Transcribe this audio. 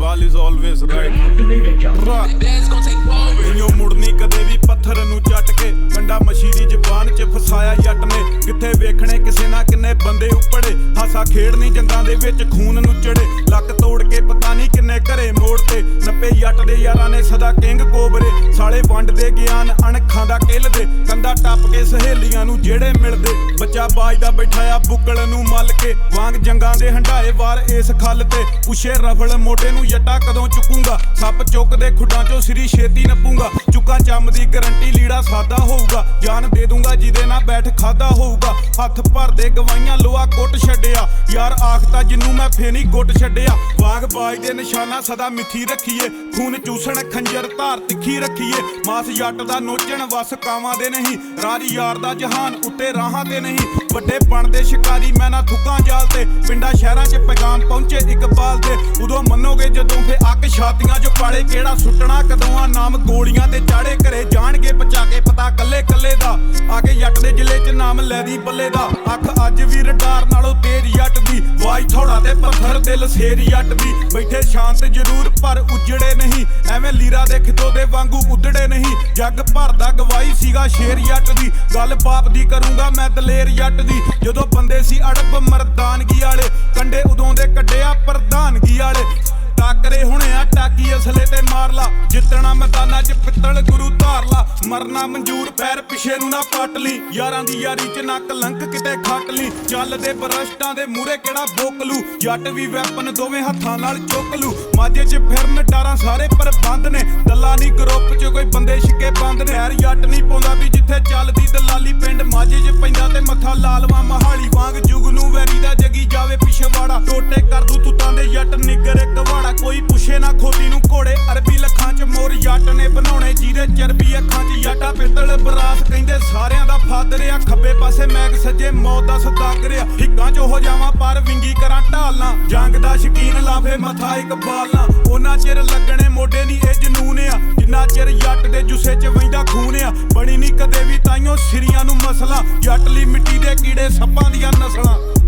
Gal is always right. ਇਉਂ ਮੁੜਨੀ ਕਦੇ ਵੀ ਪੱਥਰ ਨੂੰ ਚੱਟ ਕੇ ਕੰਡਾ ਮਸ਼ੀਰੀ ਜ਼ਬਾਨ 'ਚ ਫਸਾਇਆ ਜੱਟ ਨੇ ਕਿੱਥੇ ਵੇਖਣੇ ਕਿਸੇ ਨਾ ਕਿੰਨੇ ਬੰਦੇ ਉੱਪੜੇ ਹਾਸਾ ਖੇਡਣੀ ਜੰਗਾਂ ਦੇ ਵਿੱਚ ਖੂਨ ਨੂੰ ਚੜੇ ਲੱਕ ਤੋੜ ਕੇ ਪਤਾ ਨਹੀਂ ਕਿੰਨੇ ਘਰੇ ਮੋੜ ਤੇ ਨੱਪੇ ਜੱਟ ਦੇ ਯਾਰਾਂ ਨੇ ਸਦਾ ਕਿੰਗ ਕੋਬਰੇ ਸਾਲੇ ਵੰਡਦੇ ਗਿਆਨ ਅਣਖਾਂ ਦਾ ਕਿਲਦੇ ਕੰਦਾ ਟੱਪ ਕੇ ਸਹੇਲੀਆਂ ਨੂੰ ਜਿਹੜੇ ਮਿਲਦੇ ਬੱਚਾ ਬਾਜਦਾ ਬੈਠਾਇਆ ਬੁੱਕਲ ਨੂੰ ਮੱਲ ਕੇ ਵਾਂਗ ਜੰਗਾਂ ਦੇ ਹੰਡਾਏ ਵਾਰ ਇਸ ਖੱਲ ਤੇ ਪੁੱਛੇ ਰਫਲ ਮੋਢੇ ਨੂੰ ਜੱਟਾ ਕਦੋਂ ਚੁੱਕੂਗਾ ਸੱਪ ਚੁੱਕਦੇ ਖੁੱਡਾਂ ਚੋਂ ਸਿਰੀ ਛੇਤੀ ਨੱਪੂਗਾ ਚੁੱਕਾਂ ਚੰਮ ਦੀ ਗਰੰਟੀ ਲੀੜਾ ਸਾਦਾ ਹੋਊਗਾ ਜਾਨ ਦੇ ਦੂੰਗਾ ਜਿਹਦੇ ਨਾਲ ਬੈਠ ਖਾਦਾ ਹੋਊਗਾ ਹੱਥ ਭਰਦੇ ਗਵਾਈਆਂ ਲੋਹਾ ਕੁੱਟ ਛੱਡਿਆ ਯਾਰ ਆਖਤਾ ਜਿੰਨੂੰ ਮੈਂ ਫੇਨੀ ਗੁੱਟ ਛੱਡਿਆ ਵਾਗ ਬਾਜ ਦੇ ਨਿਸ਼ਾਨਾ ਸਦਾ ਮਿੱਠੀ ਰੱਖੀਏ ਖੂਨ ਚੂਸਣ ਖੰਜਰ ਧਾਰ ਤਿੱਖੀ ਰੱਖੀਏ ਮਾਸ ਜੱਟ ਦਾ ਨੋਚਣ ਵਸ ਕਾਵਾਂ ਦੇ ਨਹੀਂ ਰਾਜ ਯਾਰ ਦਾ ਜਹਾਨ ਉੱਤੇ ਰਾਹਾਂ ਤੇ ਨਹੀਂ ਵੱਡੇ ਬਣਦੇ ਸ਼ਿਕਾਰੀ ਮੈਂ ਨਾ ਥੁੱਕਾਂ ਜਾਲ ਤੇ ਪਿੰਡਾਂ ਸ਼ਹਿਰਾਂ 'ਚ ਪੈਗਾਮ ਪਹੁੰਚੇ ਇਕਬਾਲ ਦੇ ਉਦੋਂ ਮੰਨੋਗੇ ਜਦੋਂ ਫੇ ਅੱਕ ਛਾਤੀਆਂ 'ਚ ਪਾਲੇ ਕਿਹੜਾ ਸੁੱਟਣਾ ਕਦੋਂ ਆ ਨਾਮ ਗੋਲੀਆਂ ਤੇ ਚਾੜੇ ਘਰੇ ਜਾਣਗੇ ਬਚਾ ਕੇ ਪਤਾ ਕੱਲੇ ਕੱਲੇ ਦਾ ਆ ਕੇ ਜੱਟ ਦੇ ਜ਼ਿਲ੍ਹੇ 'ਚ ਨਾਮ ਲੈ ਦੀ ਬੱਲੇ ਦਾ ਅੱਖ ਅੱਜ ਵੀ ਰਡਾਰ ਨਾਲੋਂ ਤੇਜ਼ ਜੱਟ ਦੀ ਵਾਈ ਥੋੜਾ ਤੇ ਪੱਥਰ ਦਿਲ ਸੇਰ ਜੱਟ ਦੀ ਬੈਠੇ ਸ਼ਾਂਤ ਜ਼ਰੂਰ ਪਰ ਉਜੜੇ ਨਹੀਂ ਐਵੇਂ ਲੀਰਾ ਦੇ ਖਿੱਤੋ ਦੇ ਵਾਂਗੂ ਉਧੜੇ ਨਹੀਂ ਜੱਗ ਭਰਦਾ ਗਵਾਈ ਸੀਗਾ ਸ਼ੇਰ ਜੱਟ ਦੀ ਗੱਲ ਬਾਪ ਦੀ ਕਰੂੰਗਾ ਮੈਂ ਦਲੇਰ ਜੱਟ ਦੀ ਜਦੋਂ ਬੰਦੇ ਸੀ ਅੜਬ ਮਰਦਾਨਗੀ ਵਾਲੇ ਕੰਡੇ ਉਦੋਂ ਦੇ ਕੱਢਿਆ ਪ੍ਰਧਾਨਗੀ ਵਾਲੇ ਟਾਕਰੇ ਹੁਣੇ ਆ ਟਾਕੀ ਅਸਲੇ ਤੇ ਮਾਰ ਲਾ ਜਿੱਤਣਾ ਮੈਦਾਨਾਂ 'ਚ ਪਿੱਤਲ ਗੁਰੂ ਧਾਰ ਲਾ ਮਰਨਾ ਮਨਜ਼ੂਰ ਪੈਰ ਪਿਛੇ ਨੂੰ ਨਾ ਪੱਟ ਲਈ ਯਾਰਾਂ ਦੀ ਯਾਰੀ 'ਚ ਨਾ ਕਲੰਕ ਕਿਤੇ ਖੱਟ ਲਈ ਚੱਲਦੇ ਬਰਸ਼ਟਾਂ ਦੇ ਮੂਹਰੇ ਕਿਹੜਾ ਬੋਕਲੂ ਜੱਟ ਵੀ ਵੈਪਨ ਦੋਵੇਂ ਹੱਥਾਂ ਨਾਲ ਚੁੱਕ ਲੂ ਮਾਝੇ 'ਚ ਫਿਰਨ ਡਾਰਾਂ ਸਾਰੇ ਪ੍ਰਬੰਧ ਨੇ ਦੱਲਾ ਨਹੀਂ ਗਰੁੱਪ 'ਚ ਕੋਈ ਬੰਦੇ ਛਿੱਕੇ ਬੰਦ ਨੇ ਯਾਰ ਜੱਟ ਨਹੀਂ ਪਾਉਂਦਾ ਵੀ ਜਿੱਥੇ ਚੱਲਦੀ ਦਲਾਲੀ ਪਿੰਡ ਮਾਝੇ 'ਚ ਪੈਂਦਾ ਤੇ ਮੱਥਾ ਲਾਲਵਾ ਮਹਾਲੀ ਵਾਂਗ ਜੁਗ ਨੂੰ ਵੈਰੀ ਦਾ ਜਗੀ ਜਾਵੇ ਪਿਛਵਾੜਾ ਟੋਟੇ ਕਰ ਦੂ ਤੂਤਾਂ ਦੇ ਜੱਟ ਨਿੱਗਰ ਇੱਕ ਵਾੜਾ ਕੋਈ ਪੁੱਛੇ ਨਾ ਖੋਦੀ ਨੂੰ ਘੋੜੇ ਅਰਬੀ ਲੱਖਾਂ 'ਚ ਮੋਰ ਜੱਟ ਨੇ ਬਣਾਉਣੇ ਜਿਹਦੇ ਚਰਬੀ ਅੱਖਾਂ 'ਚ ਜੱਟਾ ਪਿੱਤਲ ਬਰਾਸ ਕਹਿੰਦੇ ਸਾਰਿਆਂ ਦਾ ਫਾਦਰ ਆ ਖੱਬੇ ਪਾਸੇ ਮੈਗ ਸੱਜੇ ਮੌਤ ਦਾ ਸਦਾਗਰ ਆ ਹਿੱਕਾਂ 'ਚ ਹੋ ਜਾਵਾਂ ਪਰ ਵਿੰਗੀ ਕਰਾਂ ਢਾਲਣਾ ਜੰਗ ਦਾ ਸ਼ਕੀਨ ਲਾਫੇ ਮੱਥਾ ਇੱਕ ਬਾਲਣਾ ਉਹਨਾਂ ਚਿਰ ਲੱਗਣੇ ਮੋਢੇ ਨਹੀਂ ਇਹ ਜਨੂਨ ਆ ਜਿੰਨਾ ਚਿਰ ਜੱਟ ਦੇ ਜੁੱਸੇ 'ਚ ਵਹਿੰਦਾ ਖੂਨ ਆ ਬਣੀ ਨਹੀਂ ਕਦੇ ਵੀ ਤਾਈਓ ਸਿਰੀਆਂ ਨੂੰ ਮਸਲਾ ਜੱਟ ਲਈ ਮਿੱਟੀ ਦੇ ਕੀੜੇ ਸੱਪਾਂ ਦੀਆਂ ਨਸਲਾਂ